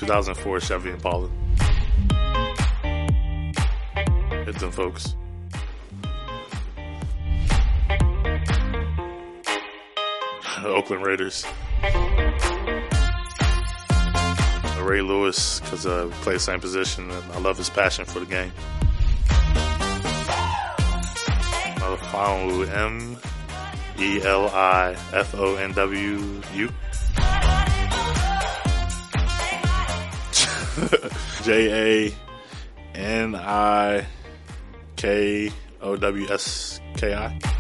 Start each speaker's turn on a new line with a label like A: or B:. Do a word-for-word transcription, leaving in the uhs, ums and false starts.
A: two thousand four Chevy Impala. Hit them folks. Oakland Raiders. Ray Lewis, because uh, we play the same position, and I love his passion for the game. I'll follow M E L I F O N W U. J A N I K O W S K I.